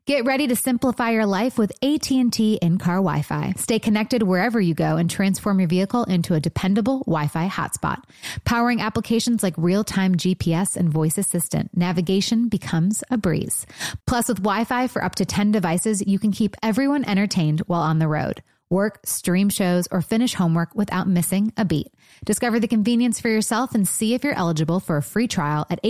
Get ready to simplify your life with AT&T in-car Wi-Fi. Stay connected wherever you go and transform your vehicle into a dependable Wi-Fi hotspot. Powering applications like real-time GPS and voice assistant, navigation becomes a breeze. Plus, with Wi-Fi for up to 10 devices, you can keep everyone entertained while on the road. Work, stream shows, or finish homework without missing a beat. Discover the convenience for yourself and see if you're eligible for a free trial at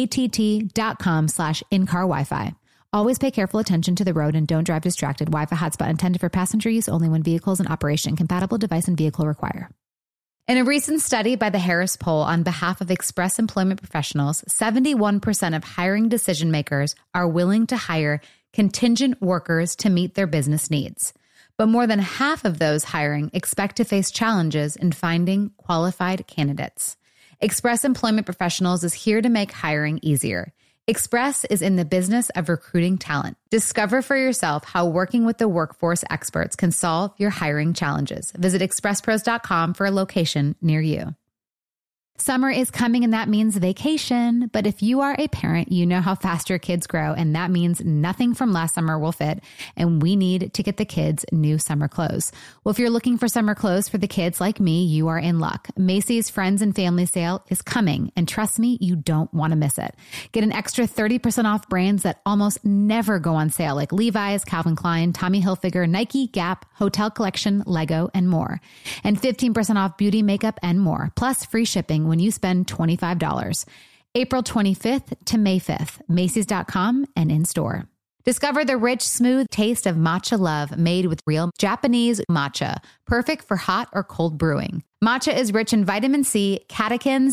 att.com/in-car Wi-Fi. Always pay careful attention to the road and don't drive distracted. Wi-Fi hotspot intended for passenger use only when vehicles in operation. Compatible device and vehicle require. In a recent study by the Harris Poll on behalf of Express Employment Professionals, 71% of hiring decision makers are willing to hire contingent workers to meet their business needs. But more than half of those hiring expect to face challenges in finding qualified candidates. Express Employment Professionals is here to make hiring easier. Express is in the business of recruiting talent. Discover for yourself how working with the workforce experts can solve your hiring challenges. Visit expresspros.com for a location near you. Summer is coming and that means vacation. But if you are a parent, you know how fast your kids grow, and that means nothing from last summer will fit, and we need to get the kids new summer clothes. Well, if you're looking for summer clothes for the kids like me, you are in luck. Macy's Friends and Family Sale is coming, and trust me, you don't want to miss it. Get an extra 30% off brands that almost never go on sale, like Levi's, Calvin Klein, Tommy Hilfiger, Nike, Gap, Hotel Collection, Lego, and more. And 15% off beauty, makeup, and more, plus free shipping when you spend $25. April 25th to May 5th, Macy's.com and in store. Discover the rich, smooth taste of matcha love made with real Japanese matcha, perfect for hot or cold brewing. Matcha is rich in vitamin C, catechins,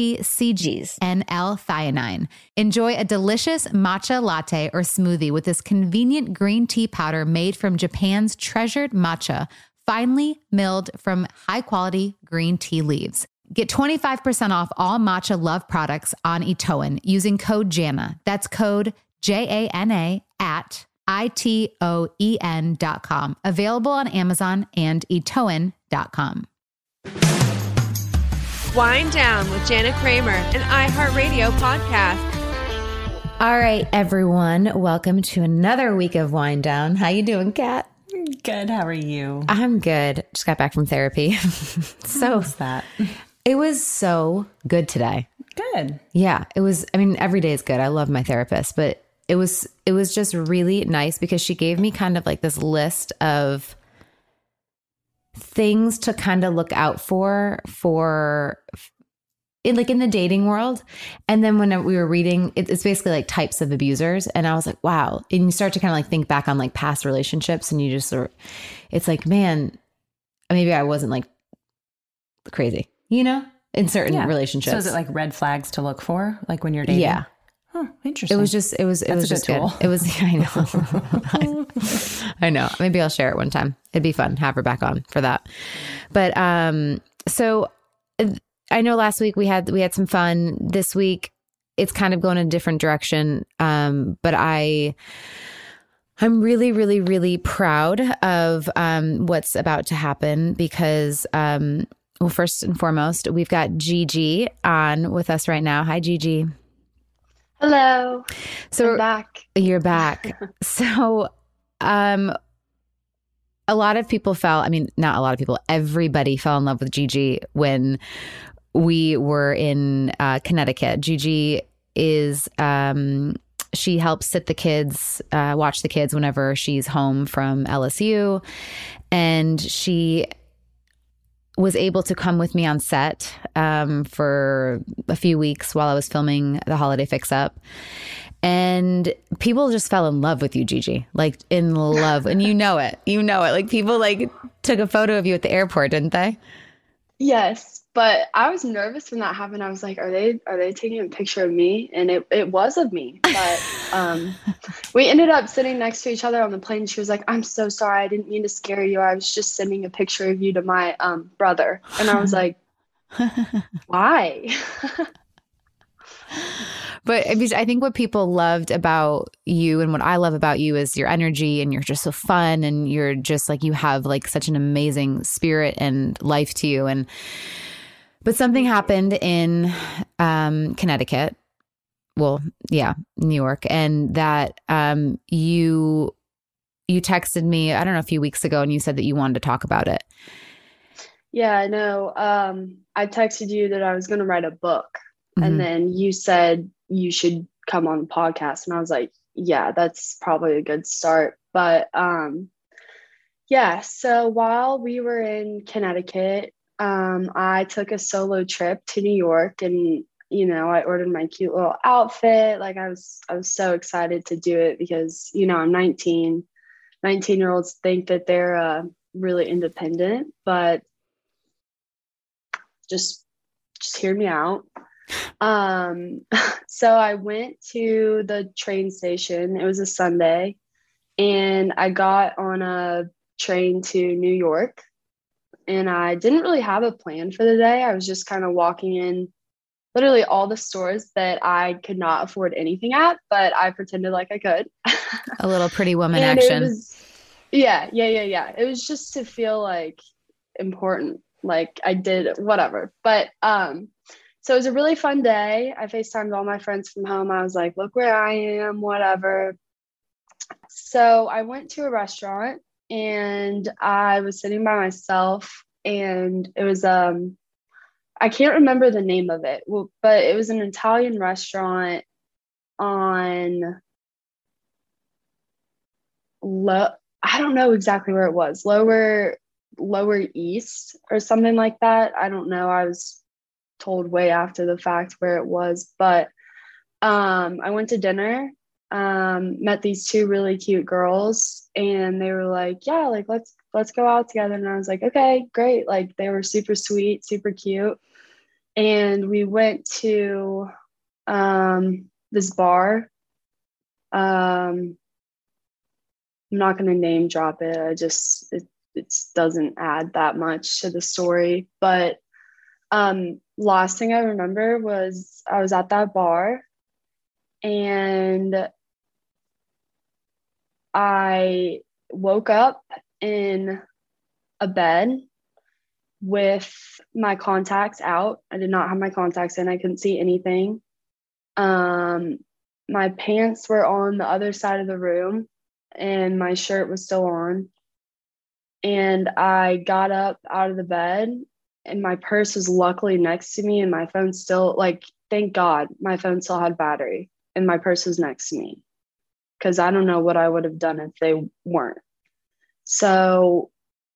EGCGs, and L-theanine. Enjoy a delicious matcha latte or smoothie with this convenient green tea powder made from Japan's treasured matcha, finely milled from high-quality green tea leaves. Get 25% off all Matcha Love products on Itoen using code JANA. That's code JANA at ITOEN.com. Available on Amazon and Itoen.com. Wind Down with Jana Kramer, an iHeartRadio podcast. All right, everyone. Welcome to another week of Wind Down. How you doing, Kat? Good. How are you? I'm good. Just got back from therapy. How was that? It was so good today. Good. Yeah, it was. I mean, every day is good. I love my therapist, but it was just really nice because she gave me kind of like this list of things to kind of look out for in the dating world. And then when we were reading, it's basically like types of abusers. And I was like, wow. And you start to kind of like think back on like past relationships, and you just it's like, man, maybe I wasn't like crazy, in certain relationships. So is it like red flags to look for, like when you're dating? Yeah. Oh, interesting. That's just good. It was, I know. I know. Maybe I'll share it one time. It'd be fun. Have her back on for that. But, so I know last week we had some fun. This week it's kind of going in a different direction. But I'm really, really, really proud of, what's about to happen because, well, first and foremost, we've got Gigi on with us right now. Hi, Gigi. Hello. So I'm back. You're back. So, a lot of people not a lot of people, everybody fell in love with Gigi when we were in Connecticut. Gigi is, she helps sit the kids, watch the kids whenever she's home from LSU. And she was able to come with me on set for a few weeks while I was filming the Holiday Fix Up. And people just fell in love with you, Gigi, like in love. And you know it. Like people like took a photo of you at the airport, didn't they? Yes, but I was nervous when that happened. I was like, are they taking a picture of me? And it was of me. But we ended up sitting next to each other on the plane. She was like, I'm so sorry. I didn't mean to scare you. I was just sending a picture of you to my brother. And I was like, why? But I think what people loved about you and what I love about you is your energy, and you're just so fun, and you're just like, you have like such an amazing spirit and life to you. But something happened in Connecticut. Well, yeah, New York. And that you you texted me, I don't know, a few weeks ago, and you said that you wanted to talk about it. Yeah, I know. I texted you that I was going to write a book, and then you said you should come on the podcast. And I was like, yeah, that's probably a good start. But yeah, so while we were in Connecticut, I took a solo trip to New York, and I ordered my cute little outfit. Like I was so excited to do it because, I'm 19. 19-year-olds think that they're really independent, but just hear me out. So I went to the train station. It was a Sunday, and I got on a train to New York, and I didn't really have a plan for the day. I was just kind of walking in literally all the stores that I could not afford anything at, but I pretended like I could. A little Pretty Woman and action. It was, yeah. It was just to feel like important, like I did whatever. But so it was a really fun day. I FaceTimed all my friends from home. I was like, look where I am, whatever. So I went to a restaurant, and I was sitting by myself, and it was I can't remember the name of it, but it was an Italian restaurant on I don't know exactly where it was, lower east or something like that. I don't know. I was told way after the fact where it was, but I went to dinner, met these two really cute girls, and they were like, yeah, like let's go out together. And I was like, okay, great. Like they were super sweet, super cute. And we went to this bar. I'm not going to name drop it. It doesn't add that much to the story. But last thing I remember was I was at that bar, and I woke up in a bed with my contacts out. I did not have my contacts in. I couldn't see anything. My pants were on the other side of the room, and my shirt was still on. And I got up out of the bed, and my purse was luckily next to me, and my phone still, like, thank God my phone still had battery, and my purse was next to me, because I don't know what I would have done if they weren't. So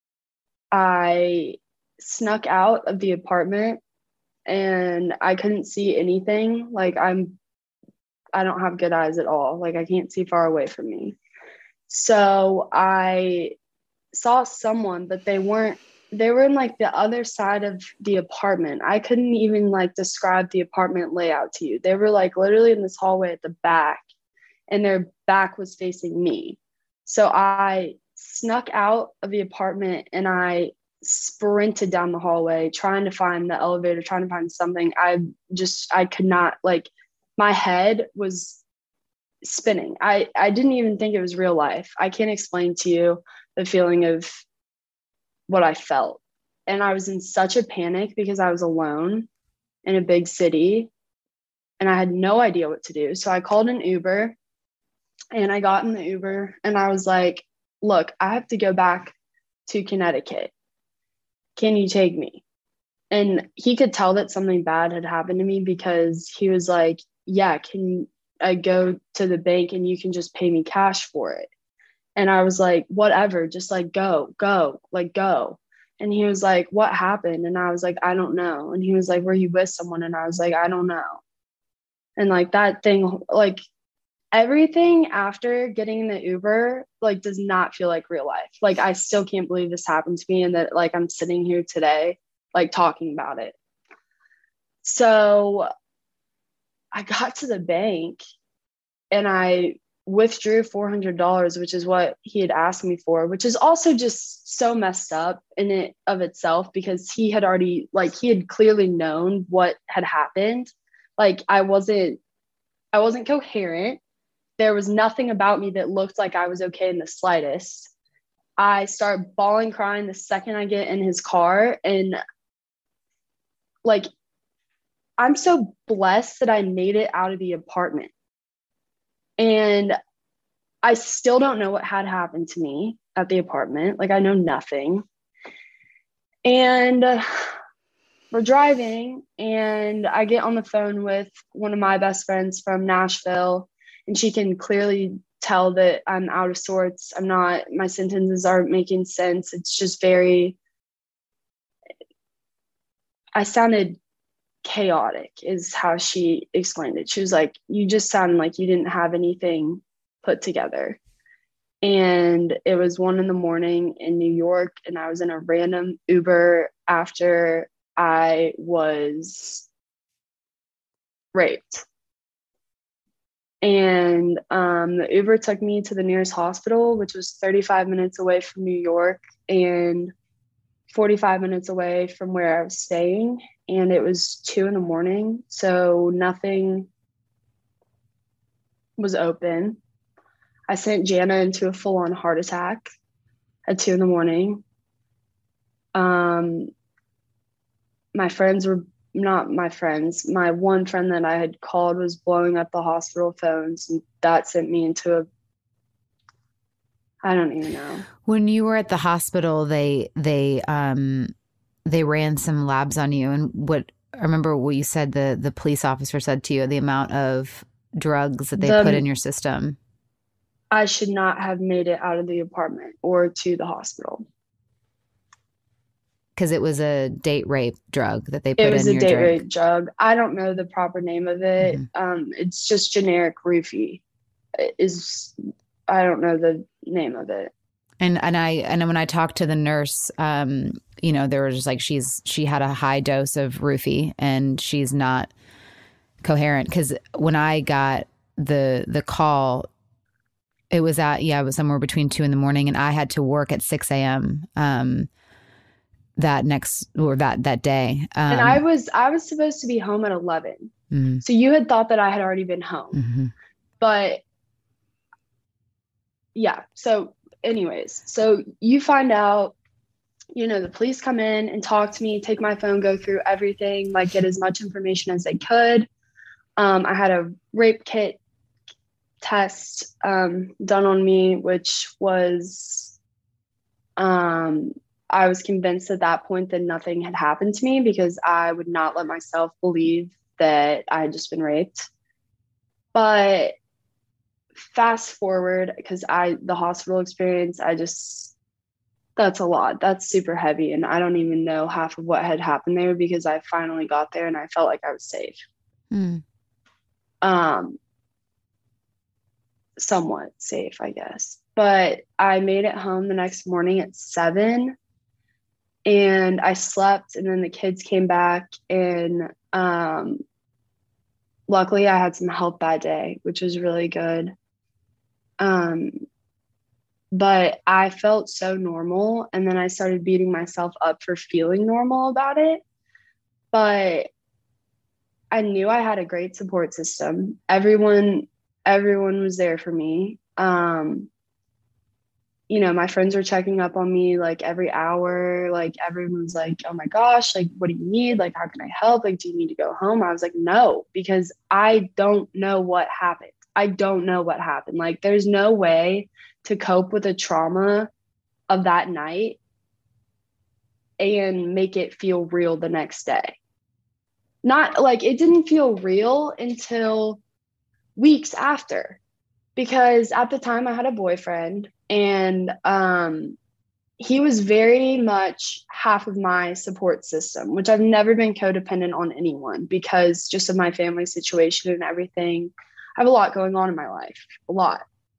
I snuck out of the apartment, and I couldn't see anything. Like I don't have good eyes at all. Like I can't see far away from me. So I saw someone, but they were in like the other side of the apartment. I couldn't even like describe the apartment layout to you. They were like literally in this hallway at the back, and their back was facing me. So I snuck out of the apartment, and I sprinted down the hallway trying to find the elevator, trying to find something. I could not, like, my head was spinning. I didn't even think it was real life. I can't explain to you the feeling of what I felt. And I was in such a panic because I was alone in a big city, and I had no idea what to do. So I called an Uber, and I got in the Uber, and I was like, look, I have to go back to Connecticut. Can you take me? And he could tell that something bad had happened to me, because he was like, yeah, can I go to the bank and you can just pay me cash for it? And I was like, whatever, just like go. And he was like, what happened? And I was like, I don't know. And he was like, were you with someone? And I was like, I don't know. And like that thing, like everything after getting in the Uber, like, does not feel like real life. Like, I still can't believe this happened to me, and that like I'm sitting here today, like talking about it. So I got to the bank, and I withdrew $400, which is what he had asked me for, which is also just so messed up in it of itself, because he had clearly known what had happened. Like I wasn't coherent. There was nothing about me that looked like I was okay in the slightest. I start bawling, crying the second I get in his car. And like, I'm so blessed that I made it out of the apartment. And I still don't know what had happened to me at the apartment. Like, I know nothing. And we're driving, and I get on the phone with one of my best friends from Nashville, and she can clearly tell that I'm out of sorts. My sentences aren't making sense. It's just I sounded chaotic is how she explained it. She was like, you just sound like you didn't have anything put together. And it was 1 a.m. in New York, and I was in a random Uber after I was raped. And the Uber took me to the nearest hospital, which was 35 minutes away from New York and 45 minutes away from where I was staying. And it was 2 a.m. So nothing was open. I sent Jana into a full-on heart attack at 2 a.m. My friends were not my friends. My one friend that I had called was blowing up the hospital phones, and that sent me into I don't even know. When you were at the hospital, they ran some labs on you, and I remember what you said the police officer said to you, the amount of drugs that they put in your system. I should not have made it out of the apartment or to the hospital. Because it was a date rape drug that they put in your drink. It was a date rape drug. I don't know the proper name of it. Mm-hmm. It's just generic roofie. I don't know the name of it. And when I talked to the nurse, they were just like, she had a high dose of roofie and she's not coherent. Because when I got the call, it was somewhere between 2 a.m. and I had to work at 6 a.m. That day. And I was supposed to be home at 11. Mm-hmm. So you had thought that I had already been home. Mm-hmm. But yeah. So anyways, so you find out, the police come in and talk to me, take my phone, go through everything, like get as much information as they could. I had a rape kit test done on me, which was I was convinced at that point that nothing had happened to me because I would not let myself believe that I had just been raped. But fast forward, because the hospital experience, that's a lot. That's super heavy. And I don't even know half of what had happened there because I finally got there and I felt like I was safe. Somewhat safe, I guess. But I made it home the next morning at 7 and I slept, and then the kids came back, and luckily I had some help that day, which was really good. But I felt so normal, and then I started beating myself up for feeling normal about it. But I knew I had a great support system. Everyone was there for me. My friends were checking up on me like every hour. Like everyone's like, oh my gosh, like, what do you need? Like, how can I help? Like, do you need to go home? I was like, no, because I don't know what happened. Like, there's no way to cope with the trauma of that night and make it feel real the next day. Not like it didn't feel real until weeks after, because at the time I had a boyfriend, and he was very much half of my support system, which I've never been codependent on anyone because just of my family situation and everything. I have a lot going on in my life, a lot.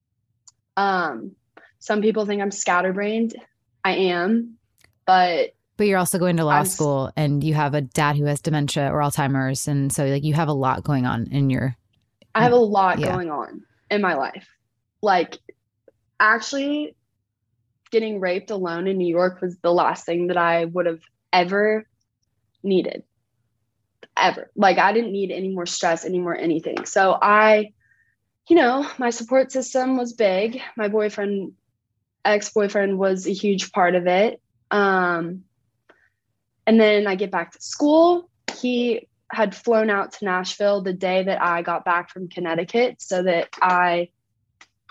Some people think I'm scatterbrained. I am, but you're also going to law school, and you have a dad who has dementia or Alzheimer's, and so like you have a lot going on in your. I have a lot going on in my life. Like, actually, getting raped alone in New York was the last thing that I would have ever needed. Ever. Like, I didn't need any more stress, any more anything. So my support system was big. My ex-boyfriend was a huge part of it. And then I get back to school. He had flown out to Nashville the day that I got back from Connecticut so that I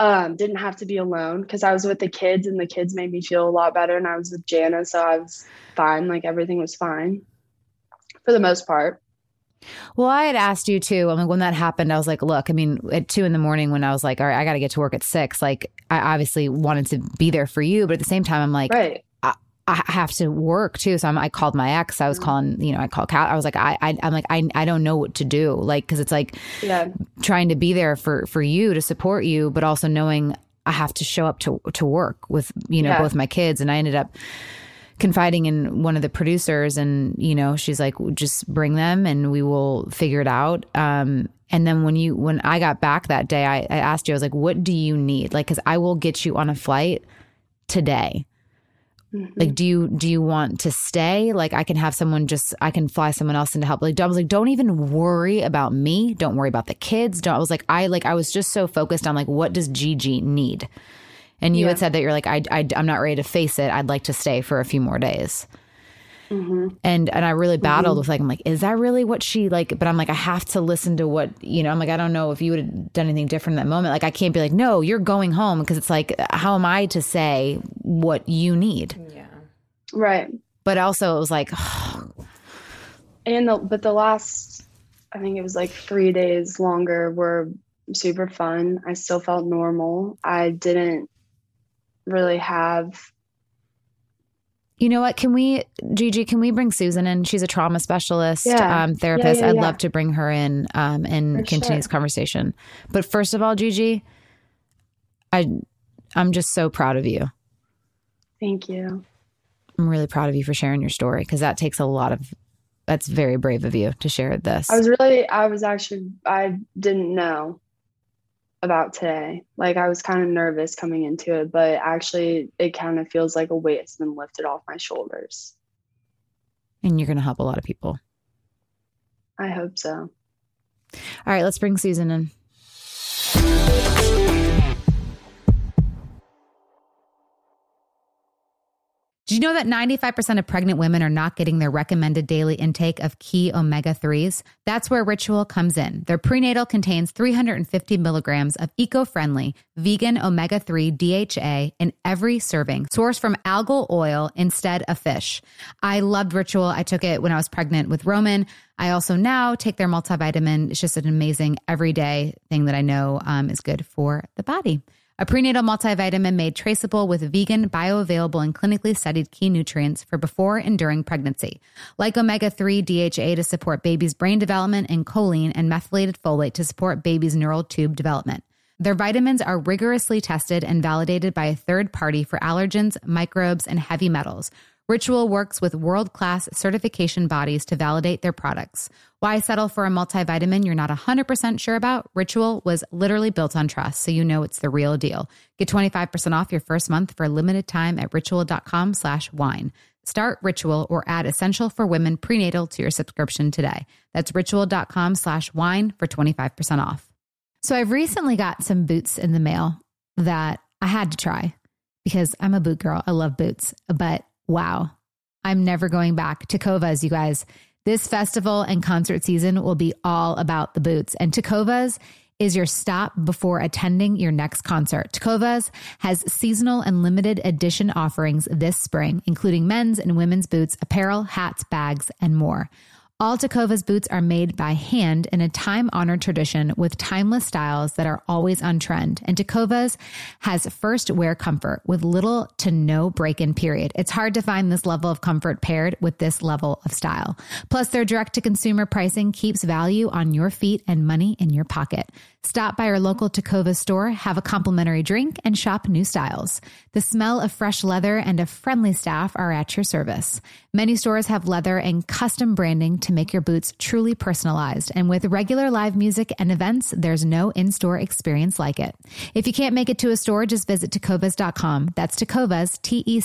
didn't have to be alone because I was with the kids and the kids made me feel a lot better. And I was with Jana, so I was fine. Like everything was fine for the most part. Well, I had asked you too. I mean, when that happened, I was like, look, I mean, at 2 a.m, when I was like, all right, I got to get to work at 6. Like, I obviously wanted to be there for you, but at the same time, I'm like, right. I have to work too. So I called my ex. I was calling, I called Cal. I was like, I'm like, I don't know what to do. Like, cause it's like trying to be there for you, to support you, but also knowing I have to show up to work with, both my kids. And I ended up confiding in one of the producers and, she's like, just bring them and we will figure it out. And then when I got back that day, I asked you, I was like, what do you need? Like, cause I will get you on a flight today. Mm-hmm. Like, do you want to stay? Like, I can have I can fly someone else in to help. Like, I was like, don't even worry about me. Don't worry about the kids. I was just so focused on like, what does Gigi need? And you had said that you're like, I'm not ready to face it. I'd like to stay for a few more days. Mm-hmm. And I really battled with like, I'm like, is that really what she like? But I'm like, I have to listen to what, I'm like, I don't know if you would have done anything different in that moment. Like, I can't be like, no, you're going home. Because it's like, how am I to say what you need? Yeah. Right. But also it was like, but the last, I think it was like 3 days longer were super fun. I still felt normal. I didn't really have. You know what? Gigi, can we bring Susan in? She's a trauma specialist, therapist. I'd love to bring her in and continue this conversation. But first of all, Gigi, I'm just so proud of you. Thank you. I'm really proud of you for sharing your story because that takes that's very brave of you to share this. I didn't know about today. Like, I was kind of nervous coming into it, but actually it kind of feels like a weight has been lifted off my shoulders. And you're going to help a lot of people. I hope so. All right, let's bring Susan in. Did you know that 95% of pregnant women are not getting their recommended daily intake of key omega-3s? That's where Ritual comes in. Their prenatal contains 350 milligrams of eco-friendly vegan omega-3 DHA in every serving, sourced from algal oil instead of fish. I loved Ritual. I took it when I was pregnant with Roman. I also now take their multivitamin. It's just an amazing everyday thing that I know is good for the body. A prenatal multivitamin made traceable with vegan, bioavailable, and clinically studied key nutrients for before and during pregnancy, like omega-3 DHA to support baby's brain development and choline and methylated folate to support baby's neural tube development. Their vitamins are rigorously tested and validated by a third party for allergens, microbes, and heavy metals. Ritual works with world-class certification bodies to validate their products. Why settle for a multivitamin you're not 100% sure about? Ritual was literally built on trust, so you know it's the real deal. Get 25% off your first month for a limited time at ritual.com/wine. Start Ritual or add Essential for Women prenatal to your subscription today. That's ritual.com/wine for 25% off. So I've recently got some boots in the mail that I had to try because I'm a boot girl. I love boots, but wow, I'm never going back. Tecovas, you guys. This festival and concert season will be all about the boots. And Tecovas is your stop before attending your next concert. Tecovas has seasonal and limited edition offerings this spring, including men's and women's boots, apparel, hats, bags, and more. All Tecovas boots are made by hand in a time-honored tradition with timeless styles that are always on trend. And Tecovas has first wear comfort with little to no break-in period. It's hard to find this level of comfort paired with this level of style. Plus, their direct-to-consumer pricing keeps value on your feet and money in your pocket. Stop by your local Tecovas store, have a complimentary drink, and shop new styles. The smell of fresh leather and a friendly staff are at your service. Many stores have leather and custom branding to make your boots truly personalized. And with regular live music and events, there's no in-store experience like it. If you can't make it to a store, just visit tecovas.com. That's Tecovas,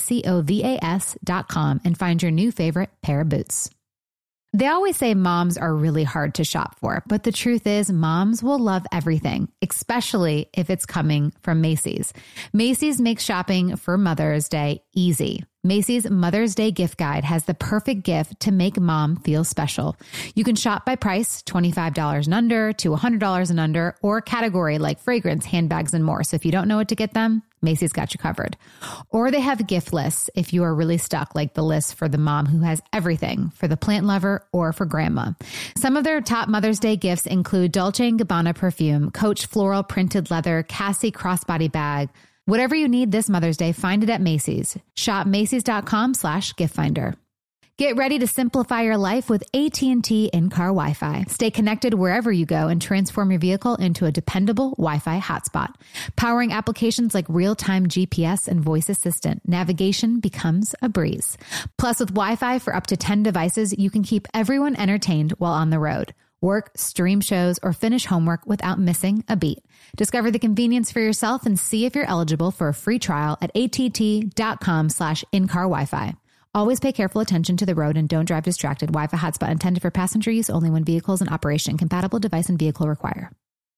Tecovas.com, and find your new favorite pair of boots. They always say moms are really hard to shop for, but the truth is moms will love everything, especially if it's coming from Macy's. Macy's makes shopping for Mother's Day easy. Macy's Mother's Day gift guide has the perfect gift to make mom feel special. You can shop by price, $25 and under to $100 and under, or category like fragrance, handbags, and more. So if you don't know what to get them, Macy's got you covered. Or they have gift lists if you are really stuck, like the list for the mom who has everything, for the plant lover or for grandma. Some of their top Mother's Day gifts include Dolce & Gabbana perfume, Coach floral printed leather, Cassie crossbody bag. Whatever you need this Mother's Day, find it at Macy's. Shop Macys.com/giftfinder. Get ready to simplify your life with AT&T in-car Wi-Fi. Stay connected wherever you go and transform your vehicle into a dependable Wi-Fi hotspot. Powering applications like real-time GPS and voice assistant, navigation becomes a breeze. Plus, with Wi-Fi for up to 10 devices, you can keep everyone entertained while on the road. Work, stream shows, or finish homework without missing a beat. Discover the convenience for yourself and see if you're eligible for a free trial at att.com/in-car Wi-Fi. Always pay careful attention to the road and don't drive distracted. Wi-Fi hotspot intended for passenger use only when vehicles in operation. Compatible device and vehicle require.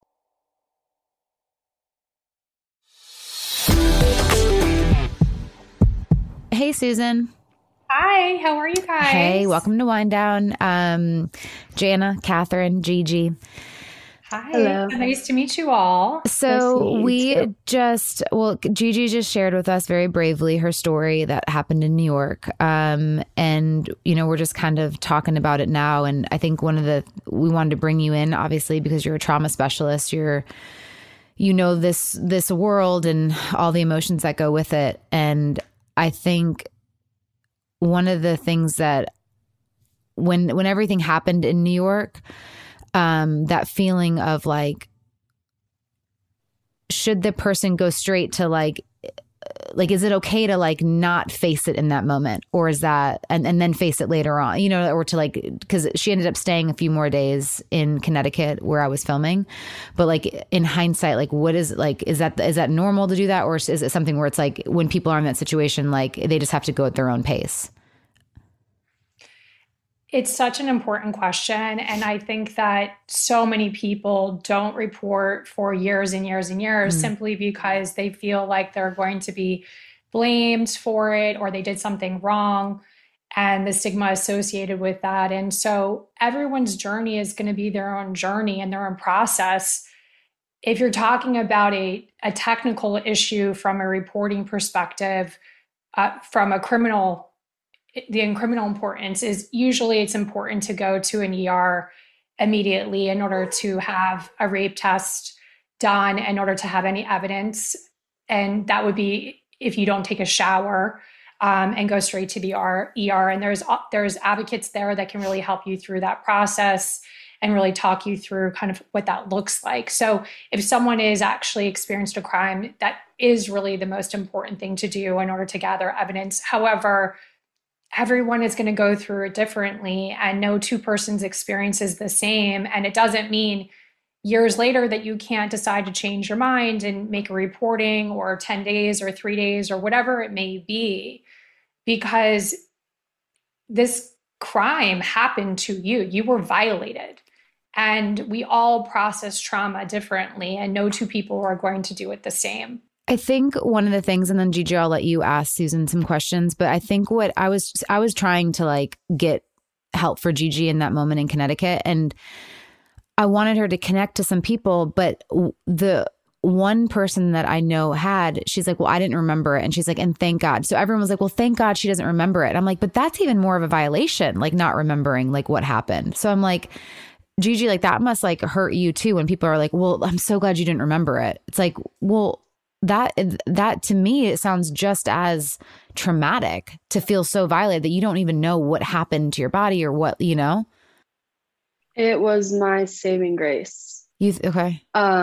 Hey, Susan. Hi, how are you guys? Hey, welcome to Wind Down. Jana, Catherine, Gigi. Hi. Hello. Nice to meet you all. So Gigi just shared with us very bravely her story that happened in New York. And, we're just kind of talking about it now. And I think we wanted to bring you in, obviously, because you're a trauma specialist. This world and all the emotions that go with it. And I think one of the things that when everything happened in New York, that feeling of like, should the person go straight to like, is it okay to like not face it in that moment, or is that, and then face it later on, or to like, cause she ended up staying a few more days in Connecticut where I was filming, but like in hindsight, like what is like, is that normal to do that? Or is it something where it's like when people are in that situation, like they just have to go at their own pace? It's such an important question. And I think that so many people don't report for years and years and years simply because they feel like they're going to be blamed for it or they did something wrong and the stigma associated with that. And so everyone's journey is going to be their own journey and their own process. If you're talking about a technical issue from a reporting perspective, from a criminal importance is usually it's important to go to an ER immediately in order to have a rape test done in order to have any evidence. And that would be if you don't take a shower and go straight to the ER. And there's advocates there that can really help you through that process and really talk you through kind of what that looks like. So if someone is actually experienced a crime, that is really the most important thing to do in order to gather evidence. However, everyone is going to go through it differently and no two persons' experience is the same. And it doesn't mean years later that you can't decide to change your mind and make a reporting or 10 days or 3 days or whatever it may be, because this crime happened to you. You were violated. And we all process trauma differently and no two people are going to do it the same. I think one of the things, and then Gigi, I'll let you ask Susan some questions, but I think what I was trying to like get help for Gigi in that moment in Connecticut. And I wanted her to connect to some people, but the one person that I know she's like, well, I didn't remember it. And she's like, and thank God. So everyone was like, well, thank God she doesn't remember it. And I'm like, but that's even more of a violation, like not remembering like what happened. So I'm like, Gigi, like that must like hurt you too. When people are like, well, I'm so glad you didn't remember it. It's like, well, that to me, it sounds just as traumatic to feel so violated that you don't even know what happened to your body or what, It was my saving grace. Okay.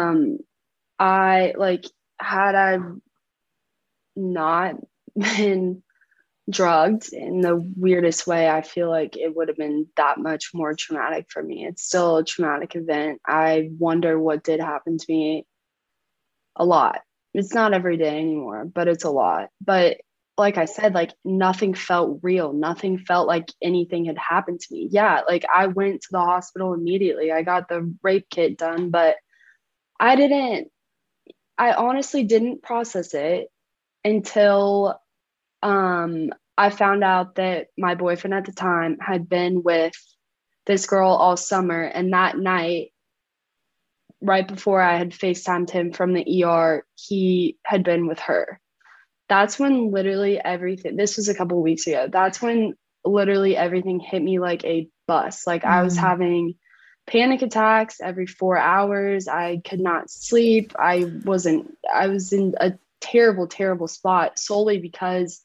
Had I not been drugged in the weirdest way, I feel like it would have been that much more traumatic for me. It's still a traumatic event. I wonder what did happen to me a lot. It's not every day anymore, but it's a lot. But like I said, like nothing felt real. Nothing felt like anything had happened to me. Yeah, like I went to the hospital immediately. I got the rape kit done, but I honestly didn't process it until I found out that my boyfriend at the time had been with this girl all summer. And that night, right before I had FaceTimed him from the ER, he had been with her. That's when literally everything, this was a couple of weeks ago, that's when literally everything hit me like a bus. Like I was having panic attacks every 4 hours. I could not sleep. I was in a terrible, terrible spot solely because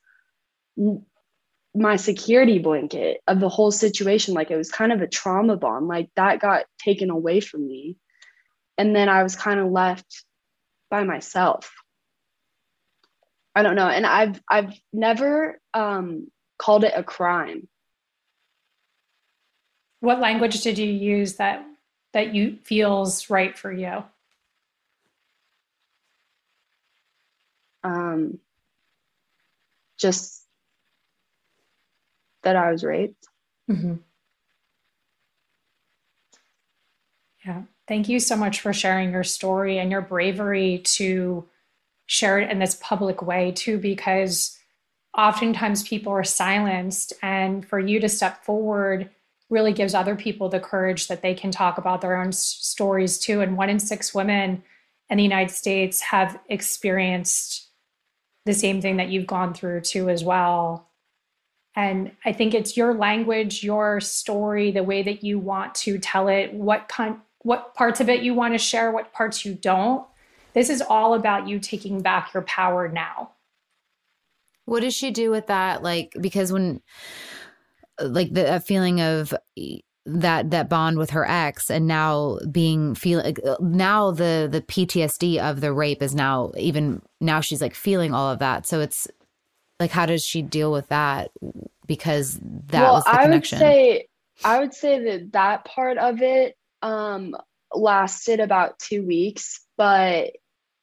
my security blanket of the whole situation, like it was kind of a trauma bond, like that got taken away from me. And then I was kind of left by myself. I don't know. And I've never called it a crime. What language did you use that you feels right for you? Just that I was raped. Mm-hmm. Yeah. Thank you so much for sharing your story and your bravery to share it in this public way too, because oftentimes people are silenced, and for you to step forward really gives other people the courage that they can talk about their own stories too. And 1 in 6 women in the United States have experienced the same thing that you've gone through too as well. And I think it's your language, your story, the way that you want to tell it, what parts of it you want to share, what parts you don't. This is all about you taking back your power now. What does she do with that? Like, because when, like the feeling of that bond with her ex, and now now the PTSD of the rape is now she's like feeling all of that. So it's like, how does she deal with that? Because that was the connection. I would say that part of it lasted about 2 weeks, but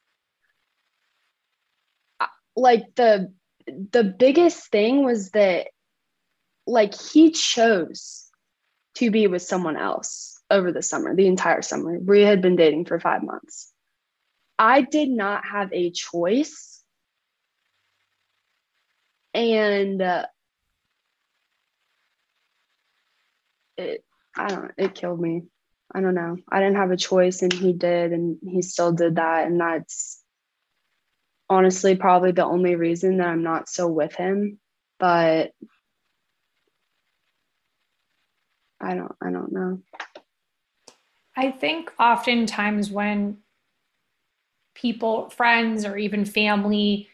like the biggest thing was that like he chose to be with someone else over the summer, the entire summer. We had been dating for 5 months. I did not have a choice. And it killed me. I don't know. I didn't have a choice, and he did, and he still did that. And that's honestly probably the only reason that I'm not still with him. But I don't know. I think oftentimes when people, friends, or even family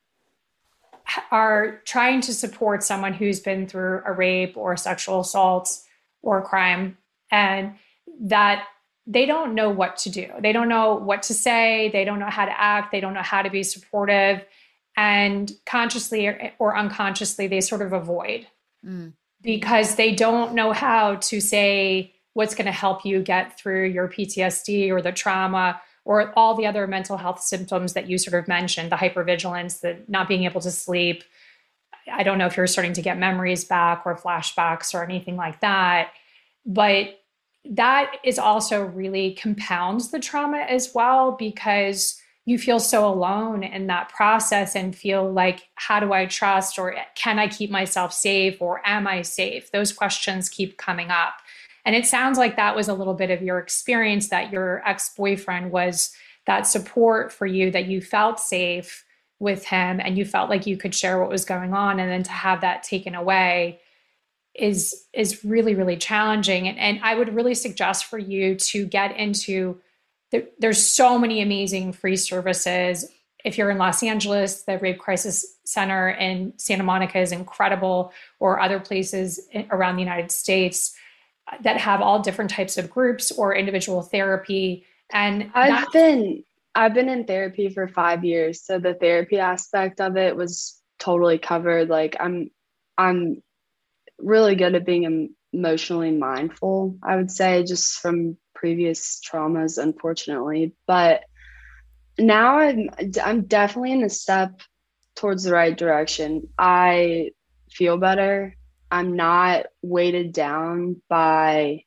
are trying to support someone who's been through a rape or sexual assault or a crime, and that they don't know what to do. They don't know what to say. They don't know how to act. They don't know how to be supportive. And consciously or unconsciously, they sort of avoid because they don't know how to say what's going to help you get through your PTSD or the trauma or all the other mental health symptoms that you sort of mentioned, the hypervigilance, the not being able to sleep. I don't know if you're starting to get memories back or flashbacks or anything like that, but that is also really compounds the trauma as well, because you feel so alone in that process and feel like, how do I trust, or can I keep myself safe, or am I safe? Those questions keep coming up. And it sounds like that was a little bit of your experience, that your ex-boyfriend was that support for you, that you felt safe with him and you felt like you could share what was going on. And then to have that taken away is really, really challenging. And I would really suggest for you to get into, there's so many amazing free services. If you're in Los Angeles, the Rape Crisis Center in Santa Monica is incredible, or other places around the United States that have all different types of groups or individual therapy. And I've been in therapy for 5 years. So the therapy aspect of it was totally covered. Like I'm really good at being emotionally mindful, I would say, just from previous traumas, unfortunately. But now I'm definitely in a step towards the right direction. I feel better. I'm not weighted down by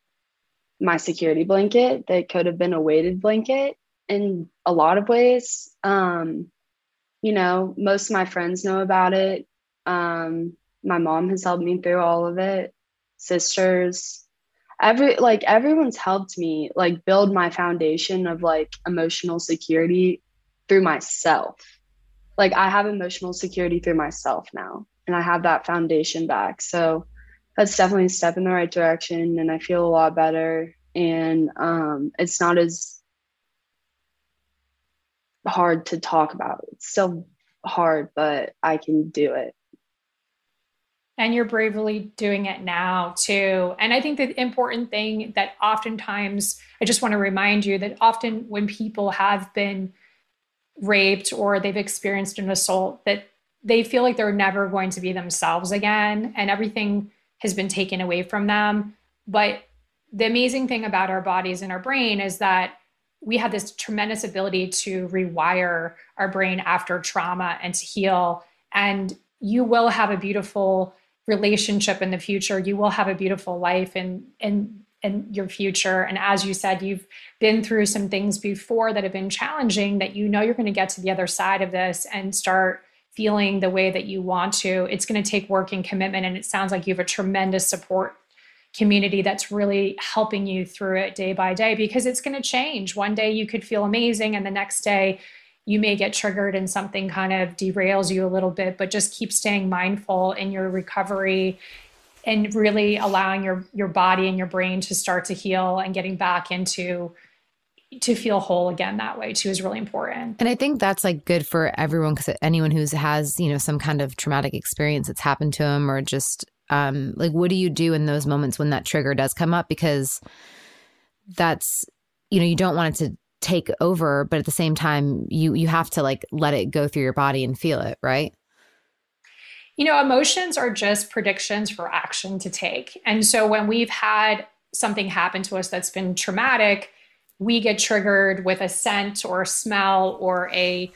my security blanket that could have been a weighted blanket in a lot of ways. Most of my friends know about it. My mom has helped me through all of it. Sisters, everyone's helped me like build my foundation of like emotional security through myself. Like I have emotional security through myself now, and I have that foundation back. So that's definitely a step in the right direction, and I feel a lot better. And it's not as hard to talk about. It's still hard, but I can do it. And you're bravely doing it now too. And I think the important thing that oftentimes, I just want to remind you that often when people have been raped or they've experienced an assault, that they feel like they're never going to be themselves again and everything has been taken away from them. But the amazing thing about our bodies and our brain is that we have this tremendous ability to rewire our brain after trauma and to heal. And you will have a beautiful relationship in the future. You will have a beautiful life in your future. And as you said, you've been through some things before that have been challenging that you know you're going to get to the other side of this and start feeling the way that you want to. It's going to take work and commitment. And it sounds like you have a tremendous support community that's really helping you through it day by day, because it's going to change. One day you could feel amazing, and the next day you may get triggered and something kind of derails you a little bit, but just keep staying mindful in your recovery and really allowing your body and your brain to start to heal and getting back into to feel whole again that way too is really important. And I think that's like good for everyone, because anyone who has, some kind of traumatic experience that's happened to them, or just like, what do you do in those moments when that trigger does come up? Because that's, you don't want it to take over, but at the same time, you have to like let it go through your body and feel it, right? Emotions are just predictions for action to take. And so when we've had something happen to us that's been traumatic, we get triggered with a scent or a smell or a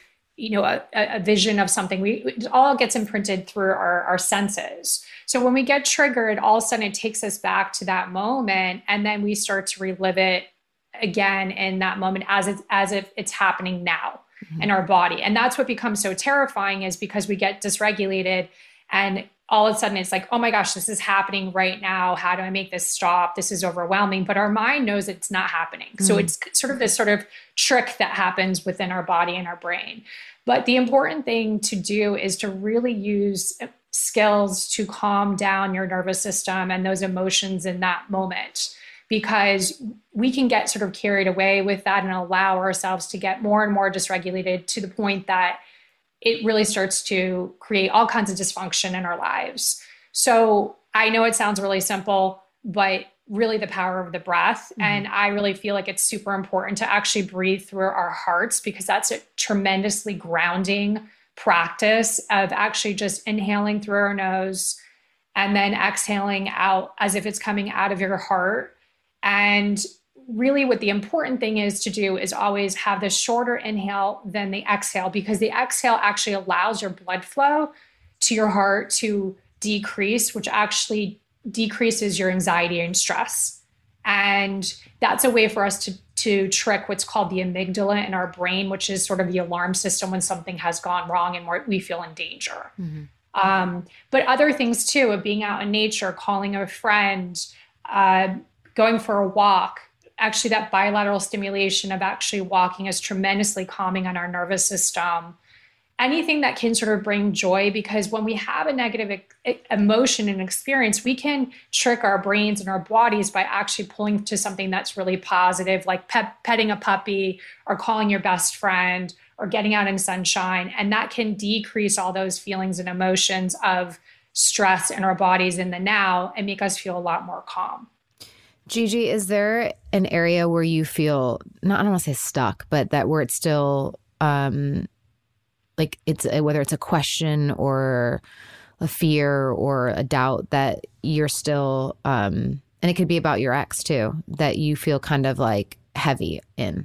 vision of something. It all gets imprinted through our senses. So when we get triggered, all of a sudden it takes us back to that moment, and then we start to relive it again in that moment as if it's happening now in our body. And that's what becomes so terrifying, is because we get dysregulated and all of a sudden it's like, oh my gosh, this is happening right now. How do I make this stop? This is overwhelming. But our mind knows it's not happening. So it's sort of this sort of trick that happens within our body and our brain. But the important thing to do is to really use skills to calm down your nervous system and those emotions in that moment, because we can get sort of carried away with that and allow ourselves to get more and more dysregulated to the point that it really starts to create all kinds of dysfunction in our lives. So I know it sounds really simple, but really the power of the breath. And I really feel like it's super important to actually breathe through our hearts, because that's a tremendously grounding practice of actually just inhaling through our nose and then exhaling out as if it's coming out of your heart. And really what the important thing is to do is always have the shorter inhale than the exhale, because the exhale actually allows your blood flow to your heart to decrease, which actually decreases your anxiety and stress. And that's a way for us to trick what's called the amygdala in our brain, which is sort of the alarm system when something has gone wrong and we feel in danger. But other things too, of being out in nature, calling a friend, going for a walk. Actually, that bilateral stimulation of actually walking is tremendously calming on our nervous system. Anything that can sort of bring joy, because when we have a negative emotion and experience, we can trick our brains and our bodies by actually pulling to something that's really positive, like petting a puppy or calling your best friend or getting out in sunshine. And that can decrease all those feelings and emotions of stress in our bodies in the now and make us feel a lot more calm. Gigi, is there an area where you feel, I don't want to say stuck, but that where it's still, like it's whether it's a question or a fear or a doubt that you're still, and it could be about your ex too, that you feel kind of like heavy in?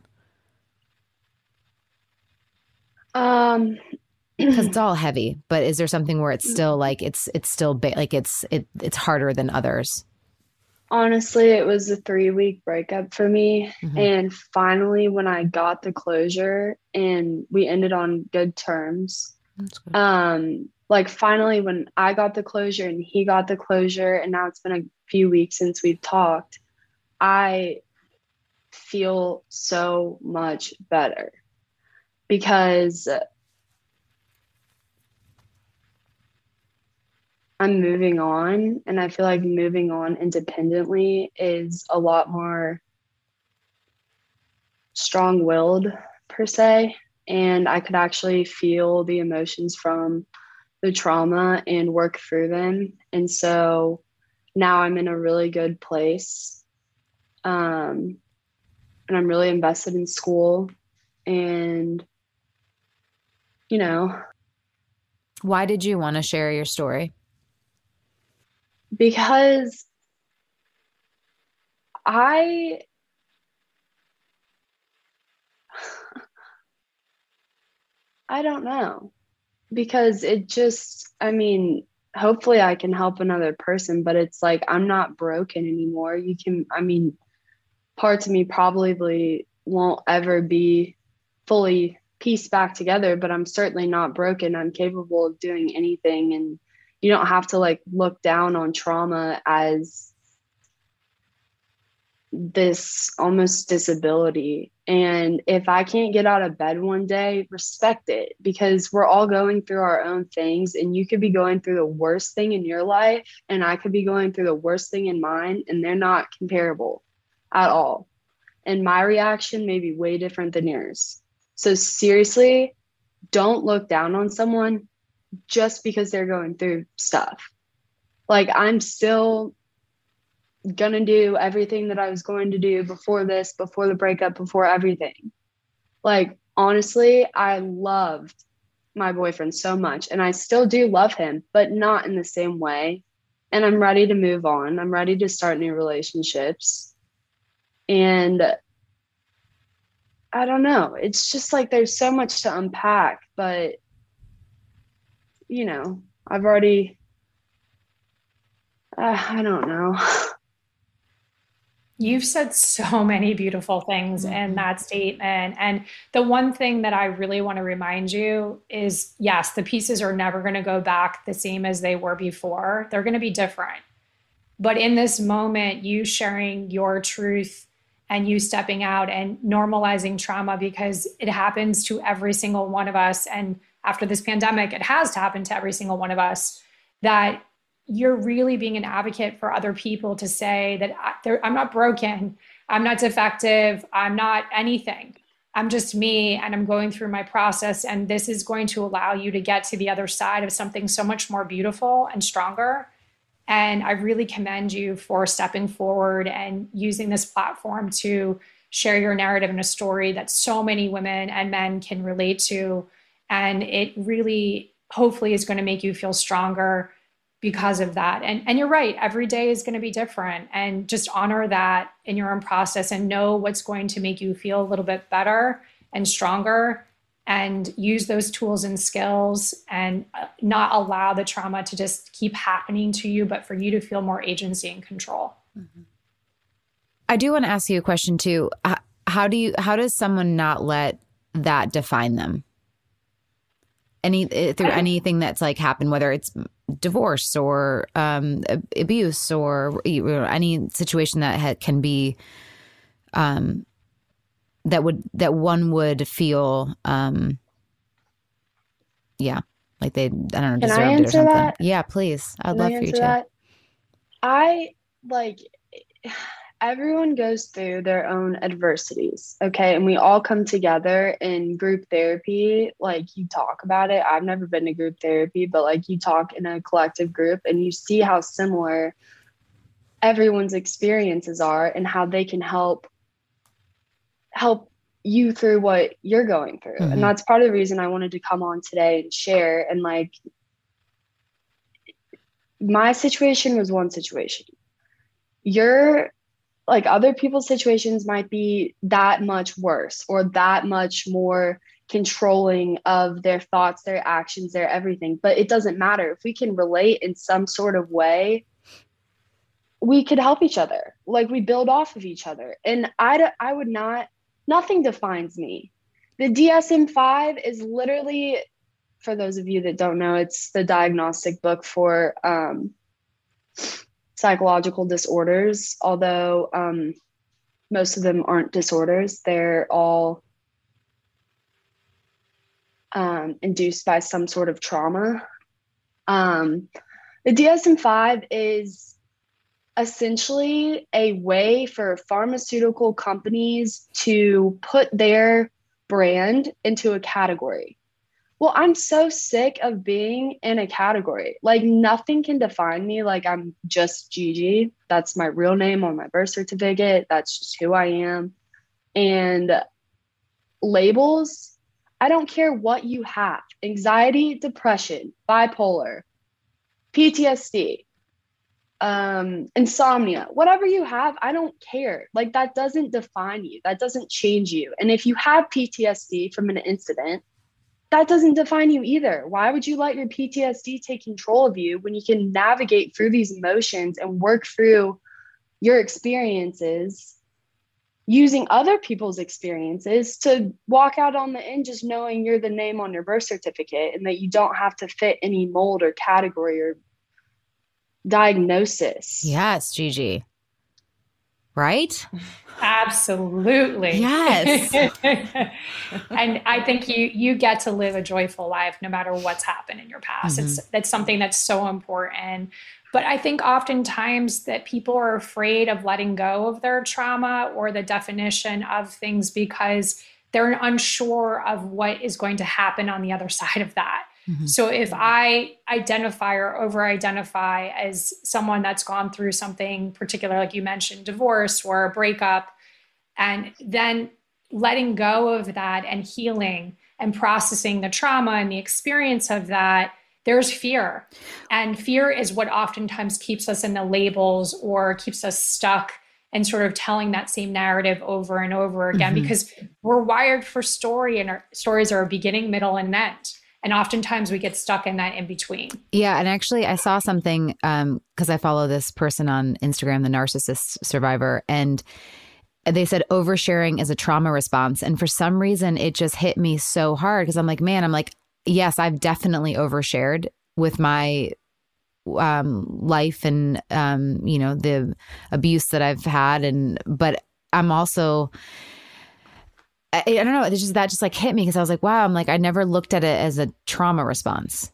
Um, Because it's all heavy, but is there something where it's still like it's still like it's harder than others? Honestly, it was a 3-week breakup for me. And finally, when I got the closure and we ended on good terms, That's good. Like finally when I got the closure and he got the closure, and now it's been a few weeks since we've talked, I feel so much better because I'm moving on, and I feel like moving on independently is a lot more strong-willed per se, and I could actually feel the emotions from the trauma and work through them. And so now I'm in a really good place. And I'm really invested in school, and, you know. Why did you want to share your story? Because I don't know. Because it just, I mean, hopefully I can help another person, but it's like I'm not broken anymore. Parts of me probably won't ever be fully pieced back together, but I'm certainly not broken. I'm capable of doing anything, and you don't have to like look down on trauma as this almost disability. And if I can't get out of bed one day, respect it, because we're all going through our own things, and you could be going through the worst thing in your life and I could be going through the worst thing in mine, and they're not comparable at all. And my reaction may be way different than yours. So seriously, don't look down on someone just because they're going through stuff. Like, I'm still gonna do everything that I was going to do before this, before the breakup, before everything. Like, honestly, I loved my boyfriend so much, and I still do love him, but not in the same way. And I'm ready to move on. I'm ready to start new relationships. And I don't know. It's just like there's so much to unpack, but you know, I've already I don't know. You've said so many beautiful things in that statement. And the one thing that I really want to remind you is, yes, the pieces are never going to go back the same as they were before. They're going to be different. But in this moment, you sharing your truth and you stepping out and normalizing trauma, because it happens to every single one of us. And after this pandemic, it has to happen to every single one of us, that you're really being an advocate for other people to say that I'm not broken, I'm not defective, I'm not anything. I'm just me, and I'm going through my process. And this is going to allow you to get to the other side of something so much more beautiful and stronger. And I really commend you for stepping forward and using this platform to share your narrative in a story that so many women and men can relate to. And it really, hopefully, is going to make you feel stronger because of that. And you're right, every day is going to be different, and just honor that in your own process and know what's going to make you feel a little bit better and stronger, and use those tools and skills, and not allow the trauma to just keep happening to you, but for you to feel more agency and control. Mm-hmm. I do want to ask you a question too. How does someone not let that define them? Through anything that's like happened, whether it's divorce or abuse or any situation that can be that one would feel like they, I don't know, deserved it or something. That? Yeah, please. I'd love for you to. That? I like, everyone goes through their own adversities, okay? And we all come together in group therapy. Like, you talk about it. I've never been to group therapy, but like, you talk in a collective group and you see how similar everyone's experiences are and how they can help you through what you're going through. Mm-hmm. And that's part of the reason I wanted to come on today and share. And like, my situation was one situation. Like, other people's situations might be that much worse or that much more controlling of their thoughts, their actions, their everything. But it doesn't matter. If we can relate in some sort of way, we could help each other. Like, we build off of each other. And I would not, nothing defines me. The DSM-5 is literally for those of you that don't know, it's the diagnostic book for psychological disorders, although most of them aren't disorders. They're all induced by some sort of trauma. The DSM-5 is essentially a way for pharmaceutical companies to put their brand into a category. Well, I'm so sick of being in a category. Like, nothing can define me. Like, I'm just Gigi. That's my real name on my birth certificate. That's just who I am. And labels, I don't care what you have. Anxiety, depression, bipolar, PTSD, insomnia, whatever you have, I don't care. Like, that doesn't define you. That doesn't change you. And if you have PTSD from an incident, that doesn't define you either. Why would you let your PTSD take control of you when you can navigate through these emotions and work through your experiences using other people's experiences to walk out on the end just knowing you're the name on your birth certificate and that you don't have to fit any mold or category or diagnosis? Yes, Gigi. Right? Absolutely. Yes. And I think you get to live a joyful life no matter what's happened in your past. That's something that's so important. But I think oftentimes that people are afraid of letting go of their trauma or the definition of things because they're unsure of what is going to happen on the other side of that. So if I identify or over-identify as someone that's gone through something particular, like you mentioned, divorce or a breakup, and then letting go of that and healing and processing the trauma and the experience of that, there's fear. And fear is what oftentimes keeps us in the labels or keeps us stuck and sort of telling that same narrative over and over again, because we're wired for story, and our stories are a beginning, middle, and end. And oftentimes we get stuck in that in between. Yeah. And actually I saw something because I follow this person on Instagram, the Narcissist Survivor, and they said oversharing is a trauma response. And for some reason, it just hit me so hard because I'm like, yes, I've definitely overshared with my life and, the abuse that I've had. But I'm also... I don't know. That just like hit me because I was like, wow, I never looked at it as a trauma response.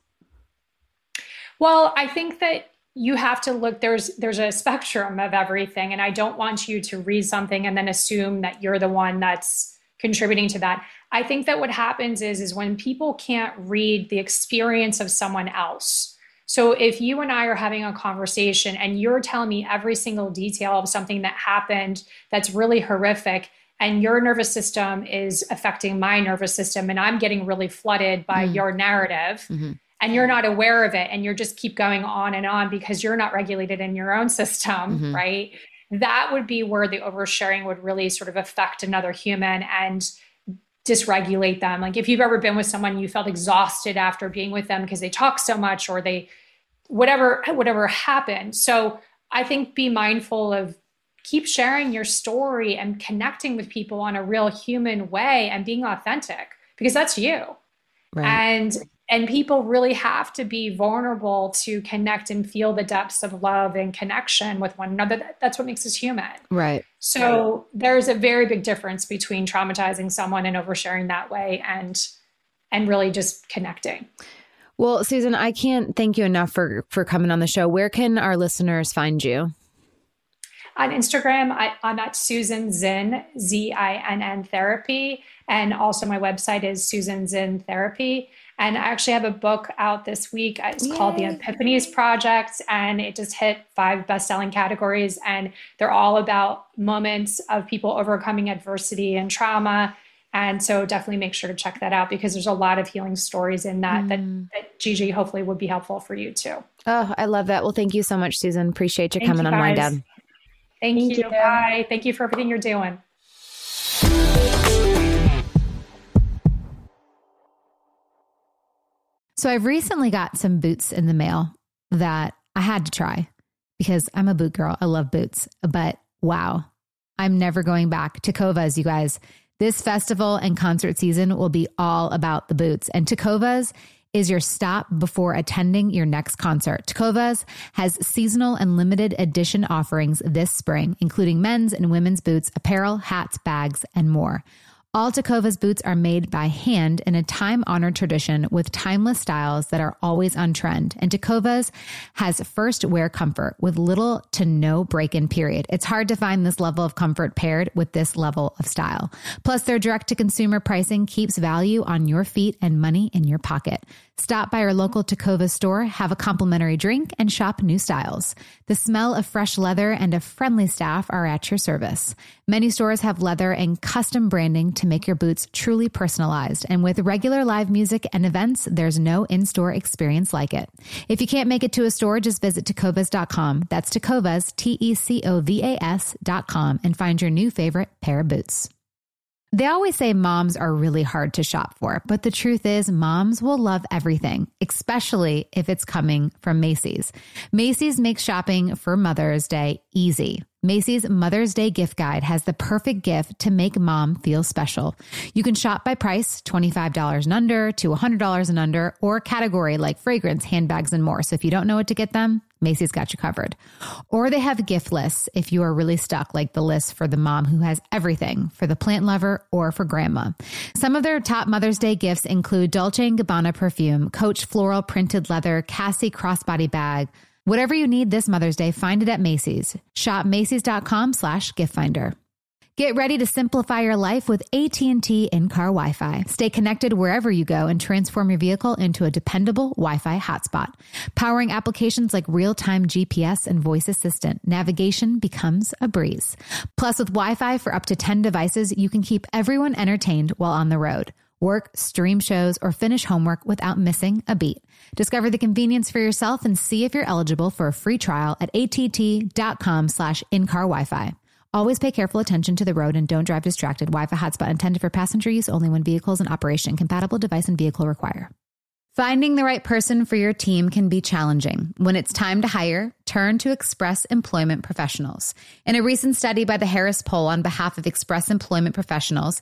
Well, I think that you have to look, there's a spectrum of everything. And I don't want you to read something and then assume that you're the one that's contributing to that. I think that what happens is when people can't read the experience of someone else. So if you and I are having a conversation and you're telling me every single detail of something that happened that's really horrific, and your nervous system is affecting my nervous system, and I'm getting really flooded by your narrative, and you're not aware of it, and you just keep going on and on because you're not regulated in your own system, right? That would be where the oversharing would really sort of affect another human and dysregulate them. Like if you've ever been with someone, you felt exhausted after being with them because they talk so much or they, whatever happened. So I think be mindful of keep sharing your story and connecting with people on a real human way and being authentic, because that's you. Right. And people really have to be vulnerable to connect and feel the depths of love and connection with one another. That's what makes us human. Right. So there's a very big difference between traumatizing someone and oversharing that way and really just connecting. Well, Susan, I can't thank you enough for coming on the show. Where can our listeners find you? On Instagram, I'm at Susan Zinn, Zinn Therapy. And also my website is Susan Zinn Therapy. And I actually have a book out this week. It's called The Epiphanies Project. And it just hit 5 best-selling categories. And they're all about moments of people overcoming adversity and trauma. And so definitely make sure to check that out because there's a lot of healing stories in that Gigi hopefully would be helpful for you too. Oh, I love that. Well, thank you so much, Susan. Appreciate you coming on Wind Down. Thank you. Bye. Thank you for everything you're doing. So I've recently got some boots in the mail that I had to try because I'm a boot girl. I love boots, but wow, I'm never going back. Tecovas, you guys. This festival and concert season will be all about the boots. And Tecovas is your stop before attending your next concert. Tecovas has seasonal and limited edition offerings this spring, including men's and women's boots, apparel, hats, bags, and more. All Tecovas boots are made by hand in a time-honored tradition with timeless styles that are always on trend. And Tecovas has first wear comfort with little to no break-in period. It's hard to find this level of comfort paired with this level of style. Plus, their direct-to-consumer pricing keeps value on your feet and money in your pocket. Stop by your local Tecovas store, have a complimentary drink, and shop new styles. The smell of fresh leather and a friendly staff are at your service. Many stores have leather and custom branding to make your boots truly personalized. And with regular live music and events, there's no in-store experience like it. If you can't make it to a store, just visit tecovas.com. That's Tecovas, Tecovas.com, and find your new favorite pair of boots. They always say moms are really hard to shop for, but the truth is moms will love everything, especially if it's coming from Macy's. Macy's makes shopping for Mother's Day easy. Macy's Mother's Day gift guide has the perfect gift to make mom feel special. You can shop by price, $25 and under to $100 and under, or category like fragrance, handbags, and more. So if you don't know what to get them, Macy's got you covered. Or they have gift lists if you are really stuck, like the list for the mom who has everything, for the plant lover or for grandma. Some of their top Mother's Day gifts include Dolce & Gabbana perfume, Coach floral printed leather, Cassie crossbody bag. Whatever you need this Mother's Day, find it at Macy's. Shop Macy's.com/giftfinder. Get ready to simplify your life with AT&T in-car Wi-Fi. Stay connected wherever you go and transform your vehicle into a dependable Wi-Fi hotspot. Powering applications like real-time GPS and voice assistant, navigation becomes a breeze. Plus, with Wi-Fi for up to 10 devices, you can keep everyone entertained while on the road. Work, stream shows, or finish homework without missing a beat. Discover the convenience for yourself and see if you're eligible for a free trial at att.com/in-car Wi-Fi. Always pay careful attention to the road and don't drive distracted. Wi-Fi hotspot intended for passenger use only when vehicles in operation. Compatible device and vehicle require. Finding the right person for your team can be challenging. When it's time to hire, turn to Express Employment Professionals. In a recent study by the Harris Poll on behalf of Express Employment Professionals,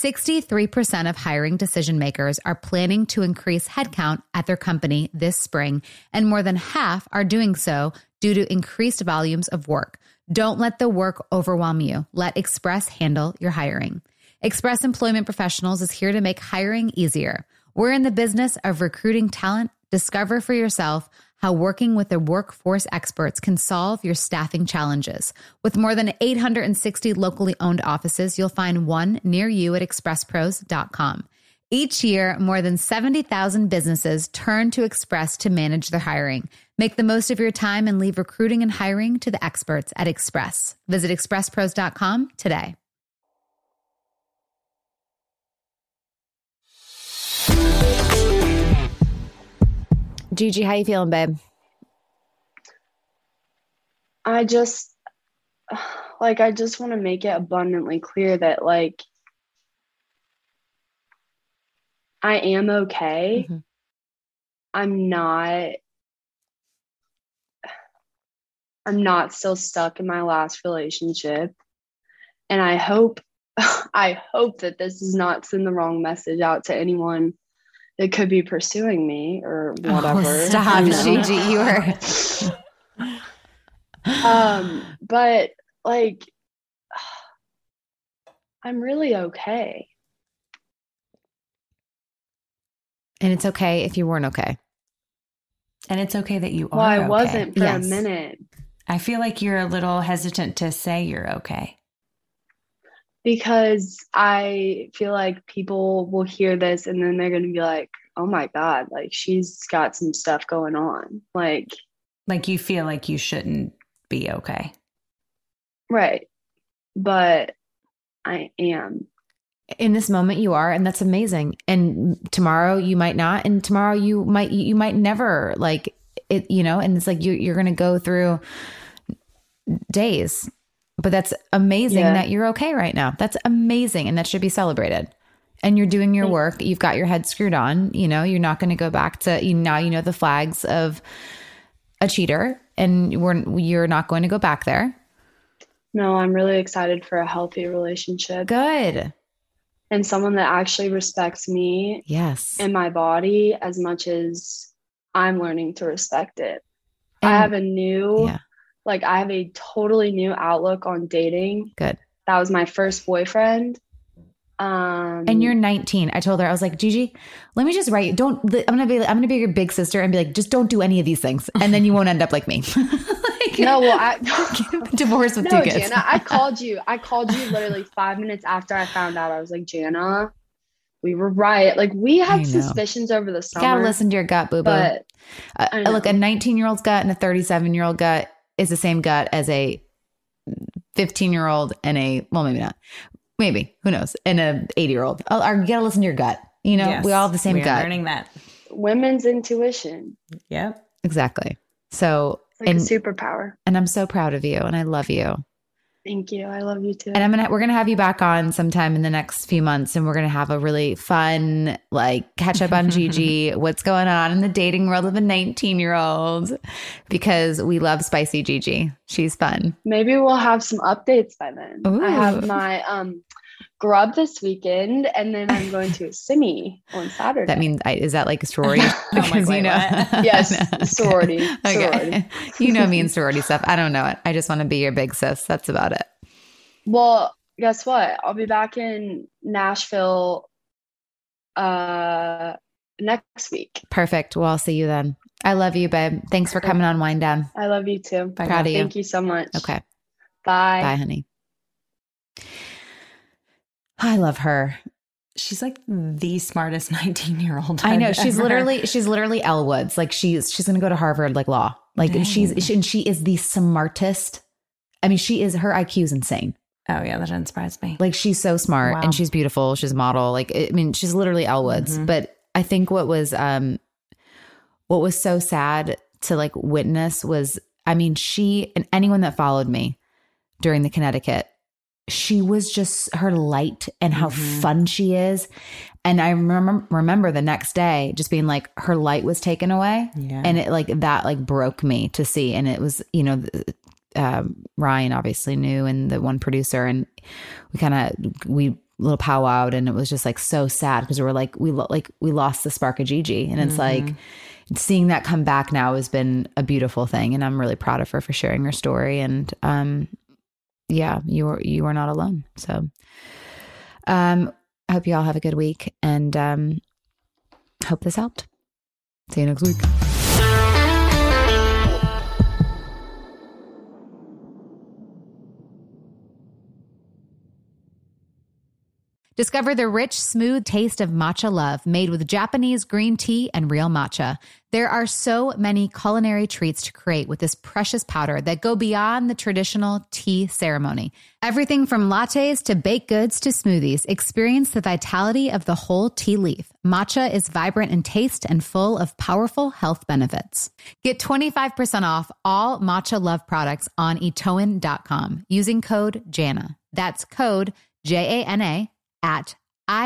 63% of hiring decision makers are planning to increase headcount at their company this spring, and more than half are doing so due to increased volumes of work. Don't let the work overwhelm you. Let Express handle your hiring. Express Employment Professionals is here to make hiring easier. We're in the business of recruiting talent. Discover for yourself how working with the workforce experts can solve your staffing challenges. With more than 860 locally owned offices, you'll find one near you at expresspros.com. Each year, more than 70,000 businesses turn to Express to manage their hiring. Make the most of your time and leave recruiting and hiring to the experts at Express. Visit expresspros.com today. Gigi, how you feeling, babe? I just want to make it abundantly clear that I am okay. Mm-hmm. I'm not still stuck in my last relationship. And I hope that this does not send the wrong message out to anyone that could be pursuing me or whatever. Oh, stop, Gigi, you are. But I'm really okay. And it's okay if you weren't okay. And it's okay that you are. Well, I okay. wasn't for a minute. I feel like you're a little hesitant to say you're okay. Because I feel like people will hear this and then they're going to be like, oh my God, she's got some stuff going on. Like you feel like you shouldn't be okay. Right. But I am. In this moment you are, and that's amazing. And tomorrow you might not, and tomorrow you might never, and it's you're going to go through days. But that's amazing that you're okay right now. That's amazing. And that should be celebrated. And you're doing your work. You've got your head screwed on. You're not going to go back to, the flags of a cheater. And you're not going to go back there. No, I'm really excited for a healthy relationship. Good. and someone that actually respects me Yes. and my body as much as I'm learning to respect it. And, I have a new, yeah. like, I have a totally new outlook on dating. Good. That was my first boyfriend. And you're 19. I told her, I was like, Gigi, let me just write you. I'm going to be your big sister and be like, just don't do any of these things. And then you won't end up like me. Like, no, well, divorced with no, 2 kids. Jana, I called you literally 5 minutes after I found out. I was like, Jana, we were right. Like, we had suspicions over the summer. You gotta listen to your gut, boo-boo. But look, a 19-year-old's gut and a 37-year-old gut is the same gut as a 15-year-old and well, maybe not. Maybe, who knows? And a 80-year-old. You gotta listen to your gut. You know, yes, we all have the same gut. Learning that. Women's intuition. Yep. Exactly. So, it's like a superpower. And I'm so proud of you, and I love you. Thank you. I love you too. And we're gonna have you back on sometime in the next few months, and we're gonna have a really fun, like, catch up on Gigi, what's going on in the dating world of a 19-year-old, because we love spicy Gigi. She's fun. Maybe we'll have some updates by then. Ooh. I have my grub this weekend, and then I'm going to a Simi on Saturday. That means, is that like a sorority? Because like, yes, sorority. Okay. Sorority. You know me and sorority stuff. I don't know it. I just want to be your big sis. That's about it. Well, guess what? I'll be back in Nashville next week. Perfect. Well, I'll see you then. I love you, babe. Thanks for coming on Wind Down. I love you too. Proud of you. Thank you so much. Okay. Bye. Bye, honey. I love her. She's like the smartest 19-year-old. I know. She's literally Elle Woods. Like, she's going to go to Harvard, like, law. Like, Dang. she is the smartest. I mean, her IQ is insane. Oh yeah, that doesn't surprise me. Like, she's so smart. Wow. And she's beautiful. She's a model. Like, I mean, she's literally Elle Woods. Mm-hmm. But I think what was so sad to, like, witness was, I mean, she and anyone that followed me during the Connecticut, she was just, her light and how fun she is. And I remember the next day just being like, her light was taken away. Yeah. And it, like, that, like, broke me to see. And it was, you know, Ryan obviously knew, and the one producer, and we little powwowed, and it was just, like, so sad, because we were like, we lost the spark of Gigi. And it's like, seeing that come back now has been a beautiful thing. And I'm really proud of her for sharing her story. And, yeah, you are not alone. So, I hope you all have a good week, and hope this helped. See you next week. Discover the rich, smooth taste of matcha love, made with Japanese green tea and real matcha. There are so many culinary treats to create with this precious powder that go beyond the traditional tea ceremony. Everything from lattes to baked goods to smoothies. Experience the vitality of the whole tea leaf. Matcha is vibrant in taste and full of powerful health benefits. Get 25% off all Matcha Love products on itoen.com using code JANA. That's code JANA at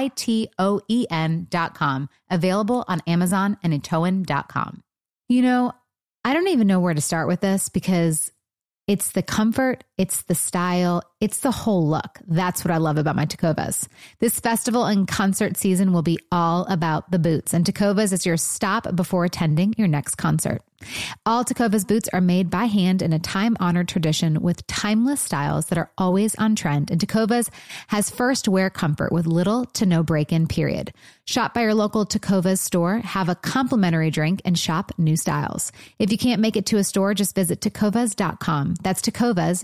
itoen.com, available on Amazon and itoen.com. You know, I don't even know where to start with this, because it's the comfort, it's the style, it's the whole look. That's what I love about my Tecovas. This festival and concert season will be all about the boots, and Tecovas is your stop before attending your next concert. All Tecovas boots are made by hand in a time-honored tradition with timeless styles that are always on trend. And Tecovas has first wear comfort with little to no break-in period. Shop by your local Tecovas store, have a complimentary drink, and shop new styles. If you can't make it to a store, just visit tecovas.com. That's Tecovas,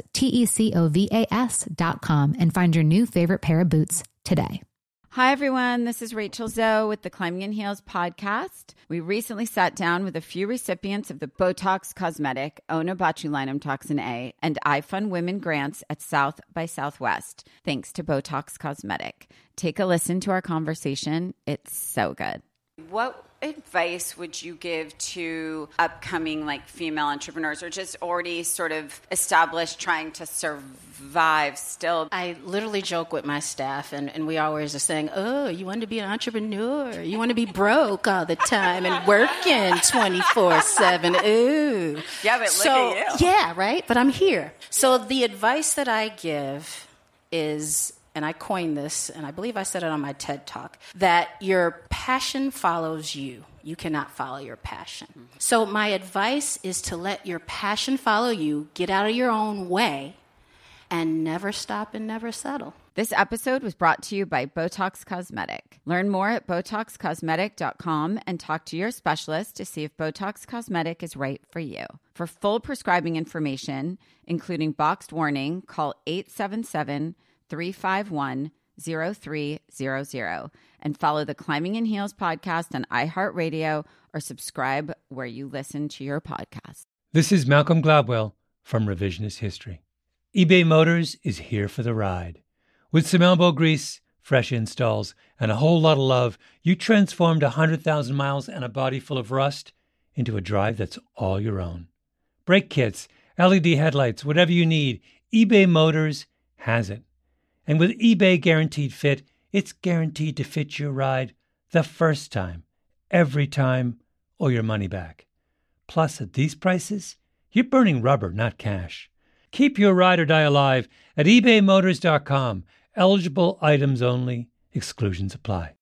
TECOVAS.com, and find your new favorite pair of boots today. Hi, everyone. This is Rachel Zoe with the Climbing in Heels podcast. We recently sat down with a few recipients of the Botox Cosmetic, Onabotulinum Toxin A, and iFund Women grants at South by Southwest, thanks to Botox Cosmetic. Take a listen to our conversation. It's so good. What advice would you give to upcoming, like, female entrepreneurs, or just already sort of established, trying to survive still? I literally joke with my staff, and we always are saying, oh, you want to be an entrepreneur? You want to be broke all the time and working 24/7? Ooh. Yeah, but look at you. Yeah, right? But I'm here. So the advice that I give is and I coined this, and I believe I said it on my TED Talk, that your passion follows you. You cannot follow your passion. So my advice is to let your passion follow you, get out of your own way, and never stop and never settle. This episode was brought to you by Botox Cosmetic. Learn more at BotoxCosmetic.com and talk to your specialist to see if Botox Cosmetic is right for you. For full prescribing information, including boxed warning, call 877-351-0300 and follow the Climbing in Heels podcast on iHeartRadio or subscribe where you listen to your podcast. This is Malcolm Gladwell from Revisionist History. eBay Motors is here for the ride. With some elbow grease, fresh installs, and a whole lot of love, you transformed 100,000 miles and a body full of rust into a drive that's all your own. Brake kits, LED headlights, whatever you need, eBay Motors has it. And with eBay Guaranteed Fit, it's guaranteed to fit your ride the first time, every time, or your money back. Plus, at these prices, you're burning rubber, not cash. Keep your ride or die alive at ebaymotors.com. Eligible items only. Exclusions apply.